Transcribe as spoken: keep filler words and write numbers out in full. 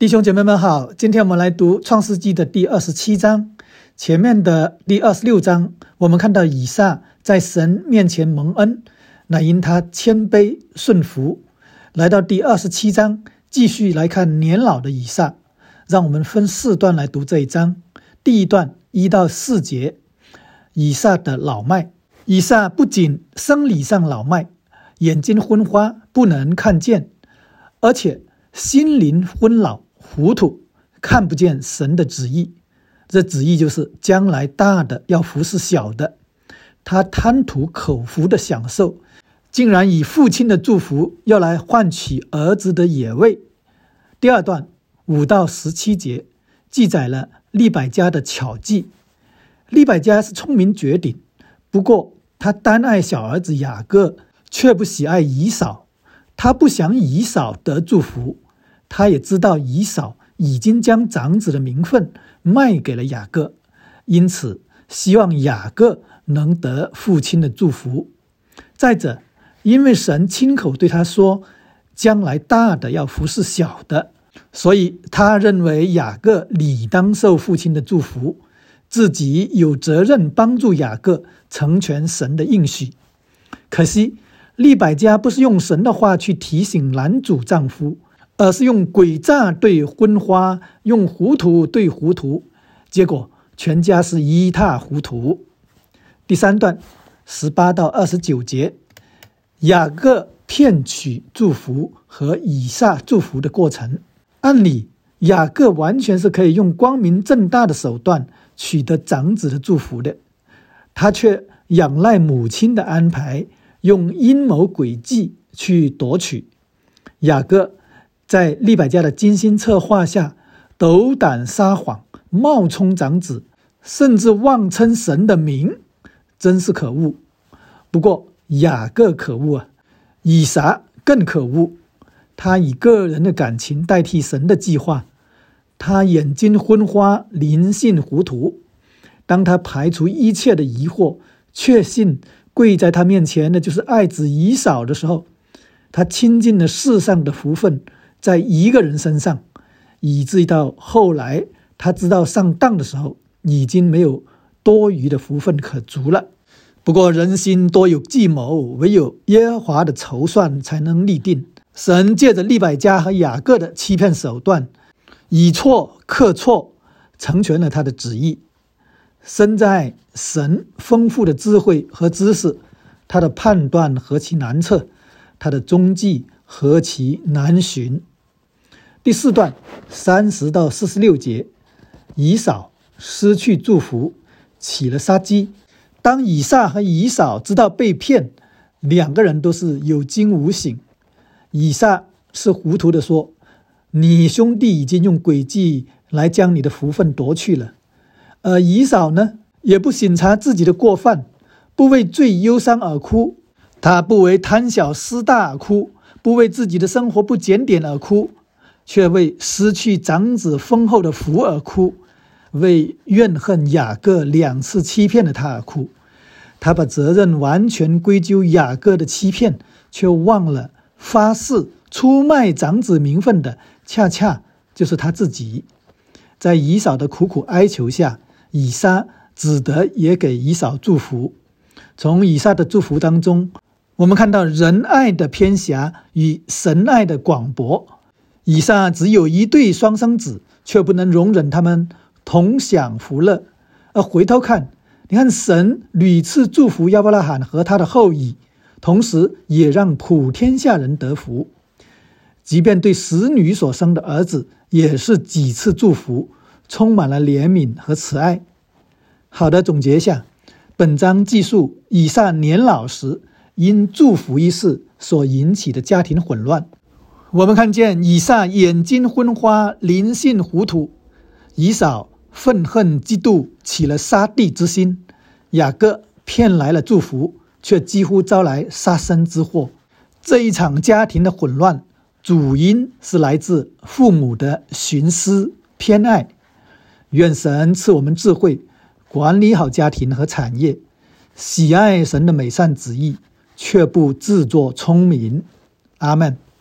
弟兄姐妹们好，今天我们来读创世纪的第二十七章。前面的第二十六章我们看到以撒在神面前蒙恩，那因他谦卑顺服。来到第二十七章继续来看年老的以撒，让我们分四段来读这一章。第一段一到四节，以撒的老迈。以撒不仅生理上老迈，眼睛昏花不能看见，而且心灵昏老糊涂，看不见神的旨意。这旨意就是将来大的要服侍小的。他贪图口腹的享受，竟然以父亲的祝福要来换取儿子的野味。第二段五到十七节记载了利百加的巧计。利百加是聪明绝顶，不过他单爱小儿子雅各，却不喜爱以扫。他不想以扫得祝福，他也知道以扫已经将长子的名分卖给了雅各，因此希望雅各能得父亲的祝福。再者，因为神亲口对他说将来大的要服侍小的，所以他认为雅各理当受父亲的祝福，自己有责任帮助雅各成全神的应许。可惜利百加不是用神的话去提醒拦阻丈夫，而是用诡诈对昏花，用糊涂对糊涂，结果全家是一塌糊涂。第三段十八到二十九节，雅各骗取祝福和以撒祝福的过程。按理雅各完全是可以用光明正大的手段取得长子的祝福的，他却仰赖母亲的安排，用阴谋诡计去夺取。雅各在利百加的精心策划下，斗胆撒谎，冒充长子，甚至妄称神的名，真是可恶。不过雅各可恶啊，以撒更可恶。他以个人的感情代替神的计划，他眼睛昏花，灵性糊涂。当他排除一切的疑惑，确信跪在他面前的就是爱子以扫的时候，他倾尽了世上的福分在一个人身上，以至于到后来他知道上当的时候，已经没有多余的福分可足了。不过人心多有计谋，唯有耶和华的筹算才能立定。神借着利百加和雅各的欺骗手段，以错克错，成全了他的旨意。身在神丰富的智慧和知识，他的判断何其难测，他的踪迹何其难寻。第四段三十到四十六节，以扫失去祝福，起了杀机。当以撒和以扫知道被骗，两个人都是有惊无醒。以撒是糊涂的说，你兄弟已经用诡计来将你的福分夺去了。而以扫呢，也不省察自己的过犯，不为罪忧伤而哭，他不为贪小失大而哭，不为自己的生活不检点而哭，却为失去长子丰厚的福而哭，为怨恨雅各两次欺骗了他而哭。他把责任完全归咎雅各的欺骗，却忘了发誓出卖长子名分的恰恰就是他自己。在以扫的苦苦哀求下，以撒只得也给以扫祝福。从以撒的祝福当中，我们看到人爱的偏狭与神爱的广博。以撒只有一对双生子，却不能容忍他们同享福乐。而回头看，你看神屡次祝福亚伯拉罕和他的后裔，同时也让普天下人得福。即便对使女所生的儿子，也是几次祝福，充满了怜悯和慈爱。好的，总结一下，本章记述以撒年老时因祝福一事所引起的家庭混乱。我们看见以撒眼睛昏花，灵性糊涂；以扫愤恨嫉妒，起了杀弟之心；雅各骗来了祝福，却几乎招来杀身之祸。这一场家庭的混乱，主因是来自父母的徇私偏爱。愿神赐我们智慧，管理好家庭和产业，喜爱神的美善旨意，却不自作聪明。阿们。